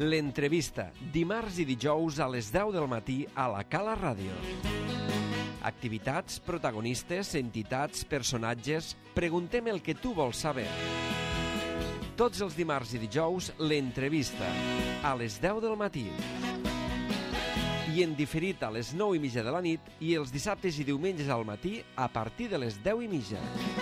L'entrevista, dimarts i dijous a les 10 del matí a la Cala Ràdio. Activitats, protagonistes, entitats, personatges... Preguntem el que tu vols saber. Tots els dimarts i dijous, l'entrevista, a les 10 del matí. I en diferit a les 9:30 de la nit i els dissabtes i diumenges al matí a partir de les 10:30.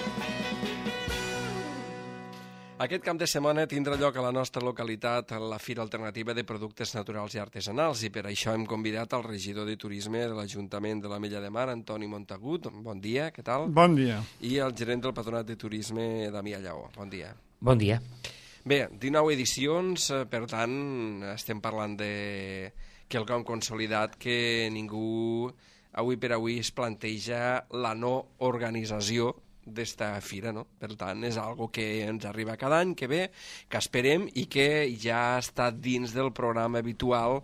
Aquest cap de setmana tindrà lloc a la nostra localitat la Fira Alternativa de Productes Naturals i Artesanals i per això hem convidat el regidor de Turisme de l'Ajuntament de l'Ametlla de Mar, Antoni Montagut. Bon dia, què tal? Bon dia. I el gerent del Patronat de Turisme, Damià Lleó. Bon dia. Bon dia. Bé, 19 edicions, per tant, estem parlant de quelcom consolidat que ningú avui per avui es planteja la no organització d'esta fira, no? Per tant, és algo que ens arriba cada any, que ve, que esperem i que ja està dins del programa habitual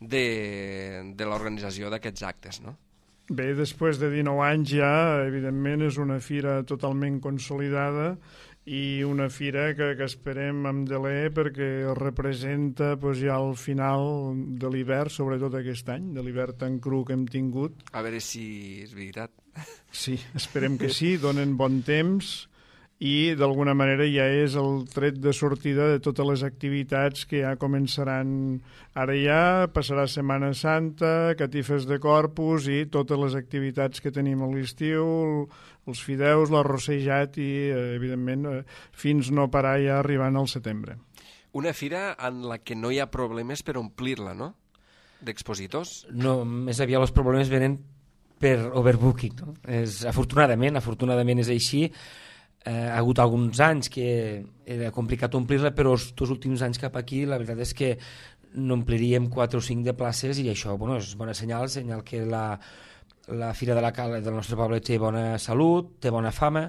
de l'organització d'aquests actes, no? Bé, després de 19 anys ja, evidentment, és una fira totalment consolidada i una fira que esperem amb deler perquè representa ja el final de l'hivern, sobretot aquest any, de l'hivern tan cru que hem tingut. A veure si és veritat. Sí, esperem que sí, donen bon temps i d'alguna manera ja és el tret de sortida de totes les activitats que ja començaran. Ara ja passarà Setmana Santa, catifes de Corpus i totes les activitats que tenim a l'estiu, els fideus, l'arrossejat i, evidentment, fins no parar ja arribant al setembre. Una fira en la que no hi ha problemes per omplir-la, no?, d'expositors? No, més aviat els problemes venen per overbooking, no? Afortunadament és així. Ha hagut alguns anys que era complicat omplir-la, però els dos últims anys cap aquí la veritat és que no ompliríem 4 o 5 de places i això és bona senyal que la Fira de la Cala del nostre poble té bona salut, té bona fama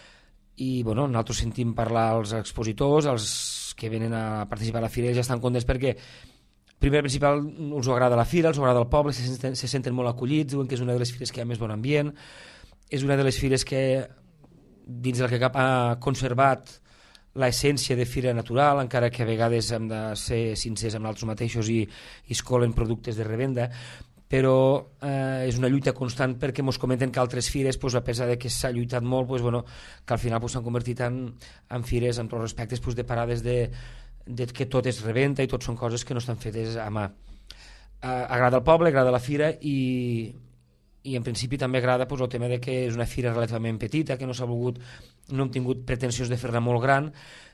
i nosaltres sentim parlar als expositors, els que venen a participar a la fira ja estan contents perquè primer principal us agrada la fira, els agrada el poble, se senten molt acollits, diuen que és una de les fires que hi ha més bon ambient, és una de les fires que dins del que cap ha conservat l'essència de fira natural, encara que a vegades hem de ser sincers amb nosaltres mateixos i es colen productes de revenda, però és una lluita constant perquè ens comenten que altres fires, a pesar de que s'ha lluitat molt, que al final s'han convertit en fires, amb tots els respectes, de parades de que tot és revenda i tot són coses que no estan fetes a mà. Agrada el poble, agrada la fira i en principi també agrada el tema de que és una fira relativament petita, que no hem tingut pretensions de fer-la molt gran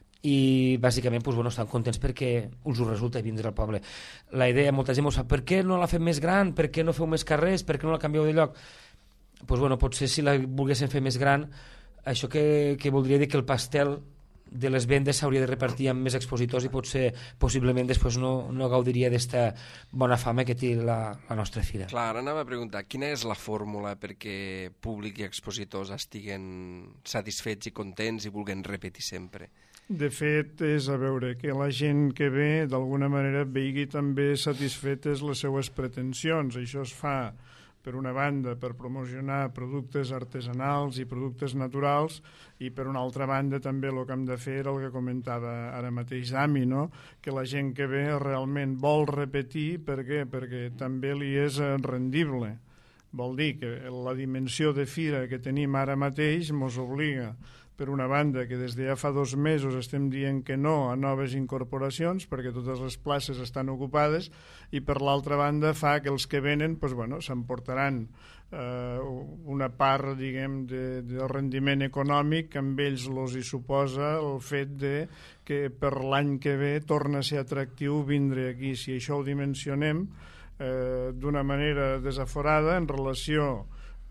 i bàsicament estan contents perquè us ho resulta vindre al poble. La idea, molta gent m'ho sap, per què no la fem més gran, per què no feu més carrers, per què no la canvieu de lloc? Potser si la volguéssim fer més gran, això que voldria dir que el pastel de les vendes s'hauria de repartir amb més expositors i possiblement després no gaudiria d'esta bona fama que té la nostra fira. Clar, ara anava a preguntar, quina és la fórmula perquè públic i expositors estiguen satisfets i contents i vulguin repetir sempre? De fet, és a veure que la gent que ve d'alguna manera vegi també satisfetes les seues pretensions. Això es fa per una banda per promocionar productes artesanals i productes naturals i per una altra banda també el que hem de fer era el que comentava ara mateix Dami, no? Que la gent que ve realment vol repetir. Per què? Perquè també li és rendible. Vol dir que la dimensió de fira que tenim ara mateix ens obliga per una banda, que des de ja fa 2 mesos estem dient que no a noves incorporacions perquè totes les places estan ocupades i per l'altra banda fa que els que venen s'emportaran una part, diguem, de rendiment econòmic que amb ells hi suposa el fet que per l'any que ve torna a ser atractiu vindre aquí. Si això ho dimensionem d'una manera desaforada en relació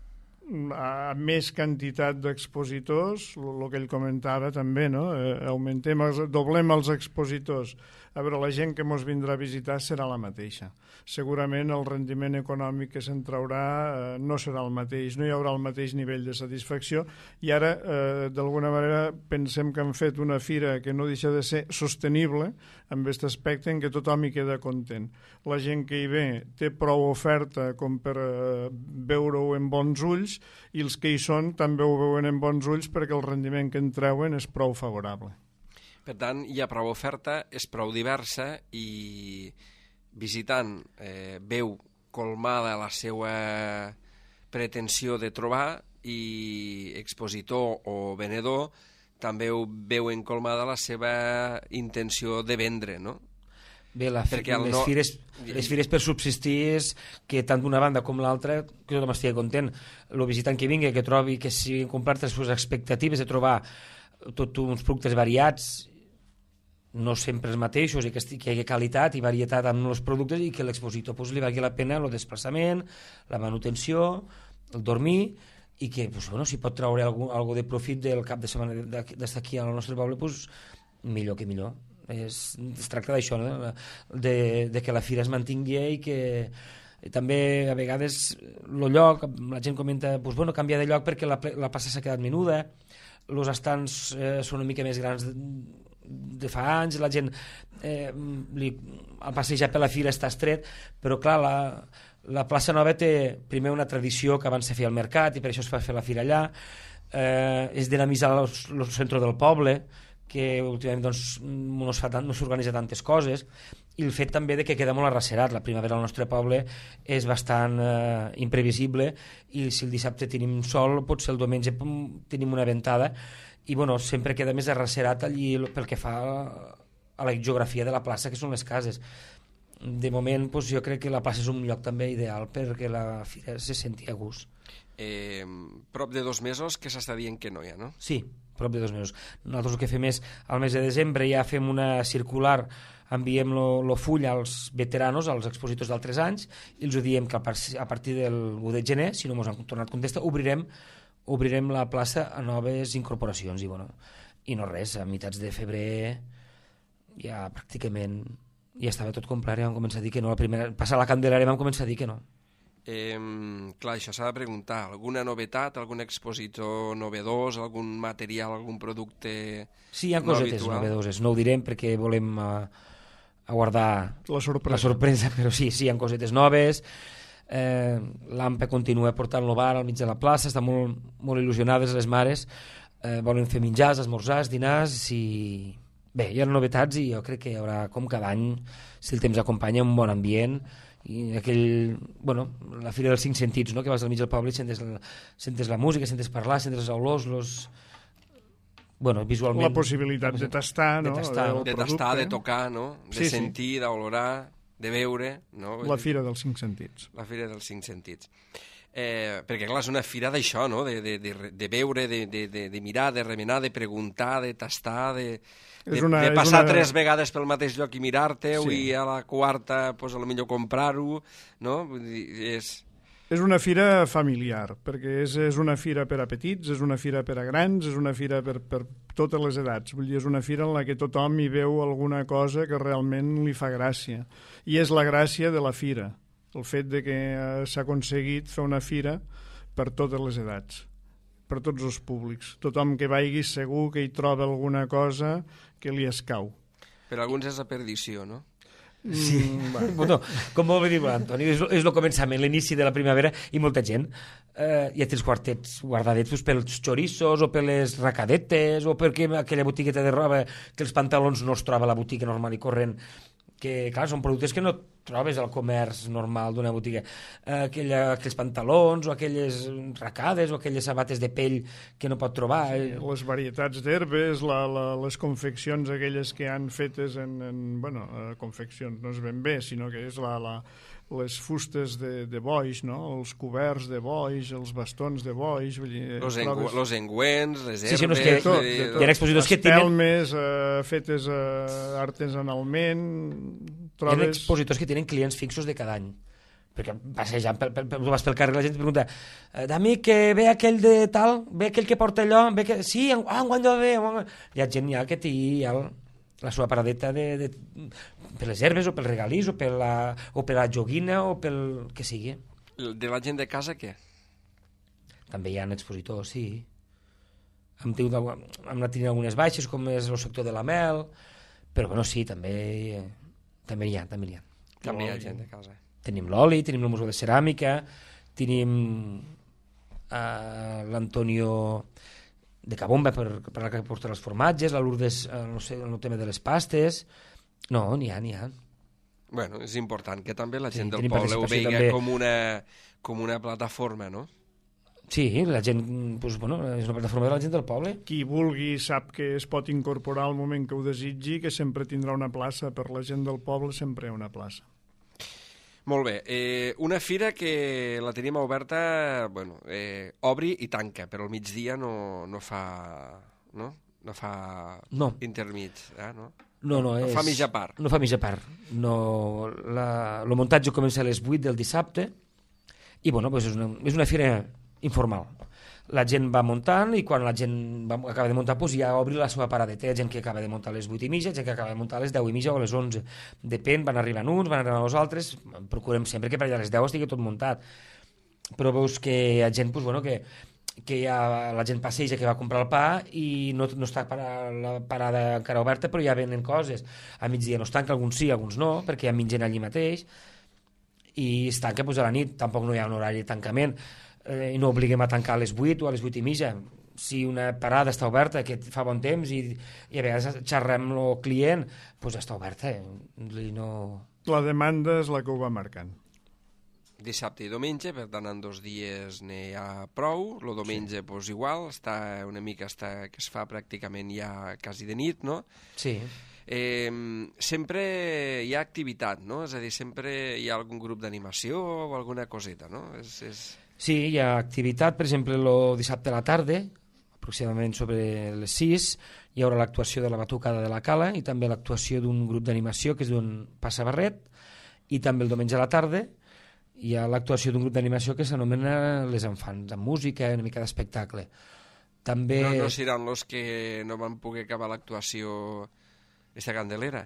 a més quantitat d'expositors, el que ell comentava també, no? Doblem els expositors. A veure, la gent que ens vindrà a visitar serà la mateixa. Segurament el rendiment econòmic que se'n traurà no serà el mateix, no hi haurà el mateix nivell de satisfacció i ara, d'alguna manera, pensem que han fet una fira que no deixa de ser sostenible en aquest aspecte en què tothom hi queda content. La gent que hi ve té prou oferta com per veure-ho en bons ulls i els que hi són també ho veuen en bons ulls perquè el rendiment que en treuen és prou favorable. Per tant, hi ha prou oferta, és prou diversa i visitant veu colmada la seva pretensió de trobar i expositor o venedor també ho veuen colmada la seva intenció de vendre, no? Bé, les fires per subsistir és que tant d'una banda com l'altra que tothom estigui content. El visitant que vingui, que trobi que siguin complertes les seves expectatives de trobar tots uns productes variats, no sempre els mateixos, i que hi hagi qualitat i varietat amb els productes i que l'expositor li valgui la pena el desplaçament, la manutenció, el dormir, i que si pot treure alguna de profit del cap de setmana d'estar aquí al nostre poble, millor que millor. Es tracta d'això, no? de que la fira es mantingui i que també a vegades el lloc, la gent comenta canviar de lloc perquè la plaça s'ha quedat menuda, els estants són una mica més grans de fa anys, la gent al passejar per la fira està estret, però clar, la plaça Nova té primer una tradició que abans se feia al mercat i per això es fa fer la fira allà, és dinamitzar el centre del poble, que últimament no s'organitza tantes coses, i el fet també de que queda molt arracerat. La primavera al nostre poble és bastant imprevisible, i si el dissabte tenim sol, potser el diumenge tenim una ventada, i sempre queda més arracerat allí pel que fa a la geografia de la plaça, que són les cases. De moment, jo crec que la plaça és un lloc també ideal perquè la fira se senti a gust. Prop de 2 mesos que s'està dient que no hi ha, no? Sí, prop de 2 mesos. Nosaltres el que fem és, al mes de desembre ja fem una circular, enviem el full als veteranos, als expositors d'altres anys, i els ho diem que a partir del 1 de gener, si no ens han tornat a contestar, obrirem la plaça a noves incorporacions. I no res, a meitats de febrer ja pràcticament ja estava tot complet i vam començar a dir que no. Passar la Candelera vam començar a dir que no. Clar, això s'ha de preguntar. Alguna novetat, algun expositor novedós, algun material, algun producte sí, hi ha cosetes novedoses, no ho direm perquè volem guardar la sorpresa, però sí, hi ha cosetes noves. L'AMPA continua portant el bar al mig de la plaça, estan molt il·lusionades les mares, volen fer menjars, esmorzars, dinars, i bé, hi ha novetats i jo crec que hi haurà, com cada any, si el temps acompanya, un bon ambient, i la fira dels 5 sentits, no? Que vas al mig del poble i sentes la música, sentes parlar, sentes les olors, visualment... La possibilitat de tastar, no? De tastar, de tocar, no? De sentir, d'olorar, de veure, no? La fira dels 5 sentits. La fira dels 5 sentits. Perquè clar, és una fira d'això, no? De veure, de mirar, de remenar, de preguntar, de tastar, de passar 3 vegades pel mateix lloc i mirar-te, i a la quarta potser comprar-ho, no? És una fira familiar, perquè és una fira per a petits, és una fira per a grans, és una fira per totes les edats. Vull dir, és una fira en la que tothom hi veu alguna cosa que realment li fa gràcia. I és la gràcia de la fira, el fet de que s'ha aconseguit fer una fira per totes les edats, per tots els públics. Tothom que vagi segur que hi troba alguna cosa que li escau. Per alguns és la perdició, no? Sí, com molt bé diu l'Antoni, és el començament, l'inici de la primavera, i molta gent ja té els quartets guardadets pels chorizos o per les racadetes o perquè aquella botigueta de roba que els pantalons no es troba a la botiga normal i corrent, que clar, són productes que no trobes al comerç normal d'una botiga, aquells pantalons o aquelles racades o aquelles sabates de pell que no pot trobar. Les varietats d'herbes, les confeccions aquelles que han fetes confeccions no és ben bé, sinó que és les fustes de boix, no? Els coberts de boix, els bastons de boix, els engüents, les herbes... Sí, no, és que hi ha expositors que tenen... espelmes fetes artesanalment... Hi ha expositors que tenen clients fixos de cada any, perquè passejant vas pel carrer la gent et pregunta d'ami que ve aquell de tal, ve aquell que porta allò, sí, enguany no ve, hi ha gent que té la seva paradeta per les herbes o pel regalís o per la joguina o pel que sigui. De la gent de casa, què? També hi ha expositors, sí. Hem anat tenint algunes baixes, com és el sector de la mel, però sí, també hi ha. També hi ha gent de casa. Tenim l'oli, tenim el museu de ceràmica, tenim l'Antonio de Cabomba per la que porta els formatges, la Lourdes, no sé, el tema de les pastes... No, n'hi ha. Bueno, és important que també la gent del tenim poble ho participació vegi també. com una plataforma, no? Sí, la gent, doncs, bueno, és una plataforma de la gent del poble. Qui vulgui sap que es pot incorporar al moment que ho desitgi, que sempre tindrà una plaça. Per la gent del poble sempre hi ha una plaça. Molt bé. Una fira que la tenim oberta, bueno, obri i tanca, però al migdia no fa... No? No fa intermig, no? No fa mitja part. No fa mitja part. No, el muntatge comença a les 8 del dissabte i bueno, pues és una fira informal. La gent va muntant i quan la gent acaba de muntar pues ja obri la seva paradeta. Hi ha gent que acaba de muntar a les 8 i mitja, gent que acaba de muntar a les 10 i mitja o a les 11. Depèn, van arribant uns, van arribant els altres. Procurem sempre que per allà a les 10 estigui tot muntat. Però veus que hi ha gent pues, bueno, que ja la gent passeja, que va comprar el pa i no està la parada encara oberta, però ja venen coses. A migdia no es tanca, alguns sí, alguns no, perquè ja mengen allí mateix i es tanca pues, a la nit, tampoc no hi ha un horari de tancament i no obliguem a tancar a les 8 o a les 8 i mitja. Si una parada està oberta, que fa bon temps i a vegades xerrem amb el client, doncs està oberta. La demanda és la que ho va marcant. Dissabte i diumenge, per tant en 2 dies n'hi ha prou, el diumenge pues, igual, està una mica que es fa pràcticament ja quasi de nit, no? Sí. Sempre hi ha activitat, no? És a dir, sempre hi ha algun grup d'animació o alguna coseta, no? Sí, hi ha activitat, per exemple, el dissabte a la tarda, aproximadament sobre les 6, hi haurà l'actuació de la Batucada de la Cala i també l'actuació d'un grup d'animació que és d'un Passabarret, i també el diumenge a la tarda hi ha l'actuació d'un grup d'animació que s'anomena Les Enfants, amb música, una mica d'espectacle. També... No seran els que no van poder acabar l'actuació esta Candelera?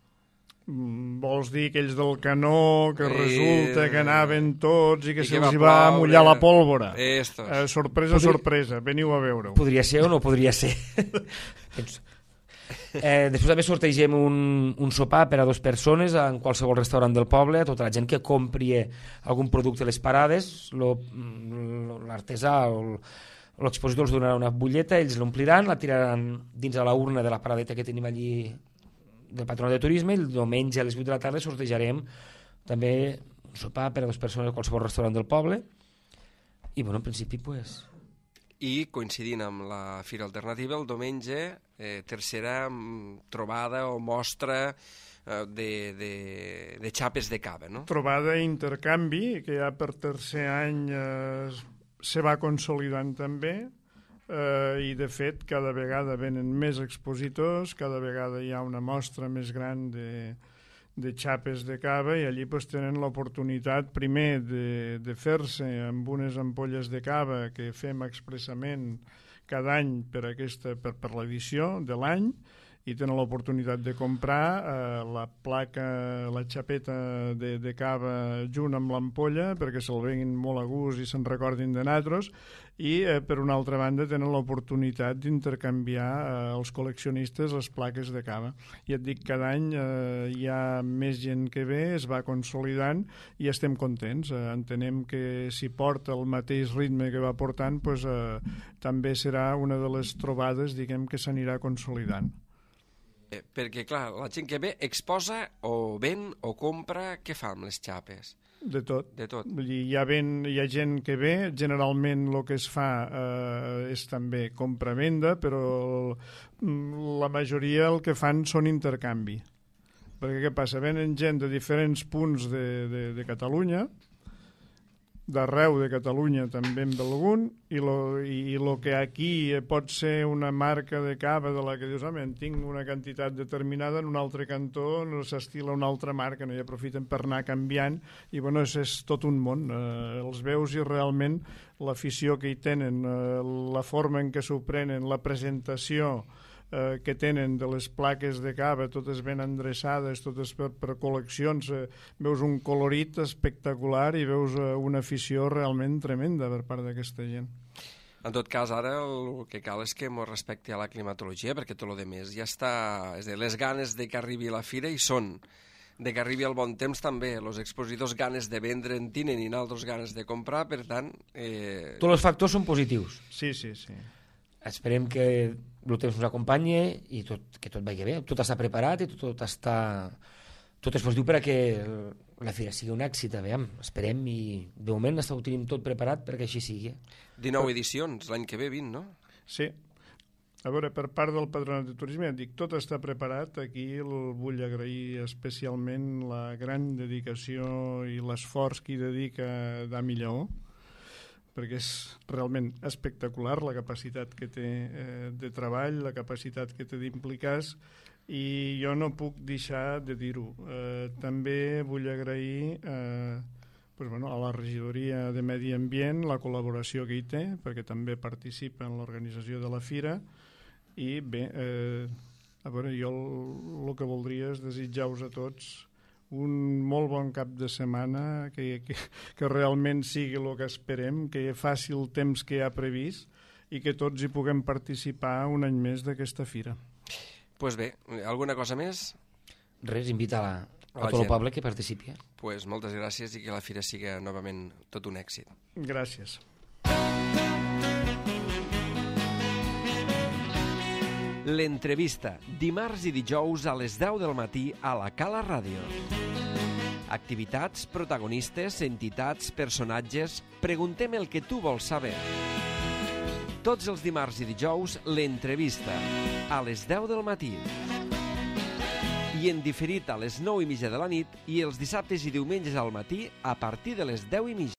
Vols dir aquells del canó que resulta que anaven tots i que se'ls va mullar la pólvora? Sorpresa, sorpresa, veniu a veure-ho. Podria ser o no podria ser. Després també sortegem un sopar per a 2 persones en qualsevol restaurant del poble, a tota la gent que compri algun producte a les parades, l'artesà o l'expositor els donarà una butlleta, ells l'ompliran, la tiraran dins a la urna de la paradeta que tenim allí del Patronat de Turisme, i el diumenge a les 8 de la tarda sortejarem també un sopar per a 2 persones a qualsevol restaurant del poble i bueno, en principi pues... I coincidint amb la Fira Alternativa, el diumenge tercera trobada o mostra de xapes de cava, no? Trobada i intercanvi, que ja per tercer any se va consolidant també, i de fet cada vegada venen més expositors, cada vegada hi ha una mostra més gran de xapes de cava i allí pues, tenen l'oportunitat primer de fer-se amb unes ampolles de cava que fem expressament cada any per l'edició de l'any, i tenen l'oportunitat de comprar la placa, la xapeta de cava junt amb l'ampolla perquè se'l venguin molt a gust i se'n recordin de natros, i per una altra banda tenen l'oportunitat d'intercanviar els col·leccionistes les plaques de cava. I et dic, cada any hi ha més gent que ve, es va consolidant i estem contents. Entenem que si porta el mateix ritme que va portant, pues, també serà una de les trobades, diguem, que s'anirà consolidant. Perquè, clar, la gent que ve exposa o ven o compra, què fa amb les xapes? De tot. De tot. Vull dir, hi ha gent que ve, generalment el que es fa és també compra-venda, però la majoria el que fan són intercanvi. Perquè què passa? Venen gent de diferents punts de Catalunya, d'arreu de Catalunya també en d'algun, i el que aquí pot ser una marca de cava de la que dius, home, en tinc una quantitat determinada, en un altre cantó no s'estila una altra marca, no hi aprofiten per anar canviant, i bueno, és tot un món. Els veus i realment l'afició que hi tenen, la forma en què s'ho prenen, la presentació que tenen de les plaques de cava, totes ben endreçades, totes per col·leccions, veus un colorit espectacular i veus una afició realment tremenda per part d'aquesta gent. En tot cas, ara el que cal és que ens respecti a la climatologia, perquè tot el demés ja està... És a dir, les ganes de que arribi la fira hi són, de que arribi el bon temps també. Els expositors ganes de vendre en tenen i nosaltres ganes de comprar, per tant... Tots els factors són positius. Sí, sí, sí. esperem que el temps ens acompanyi i que tot vagi bé. Tot està preparat i tot és positiu per a que la fira sigui un èxit, esperem, i de moment ho tenim tot preparat perquè així sigui. 19 edicions, l'any que ve 20, no? Sí. A veure, per part del Patronat de Turisme, tot està preparat. Aquí vull agrair especialment la gran dedicació i l'esforç que hi dedica Dami Lleó, perquè és realment espectacular la capacitat que té de treball, la capacitat que té d'implicar-se, i jo no puc deixar de dir-ho. També vull agrair a la regidoria de Medi Ambient la col·laboració que hi té, perquè també participa en l'organització de la fira, i bé, a veure, jo el que voldria és desitjar-vos a tots un molt bon cap de setmana, que realment sigui el que esperem, que faci el temps que hi ha previst i que tots hi puguem participar un any més d'aquesta fira. Pues bé, alguna cosa més? Res, invita a tot el poble que participi. Pues moltes gràcies i que la fira siga novament tot un èxit. Gràcies. L'entrevista, dimarts i dijous a les 10 del matí a la Cala Ràdio. Activitats, protagonistes, entitats, personatges... Preguntem el que tu vols saber. Tots els dimarts i dijous, l'entrevista, a les 10 del matí. I en diferit a les 9:30 de la nit i els dissabtes i diumenges al matí a partir de les 10:30.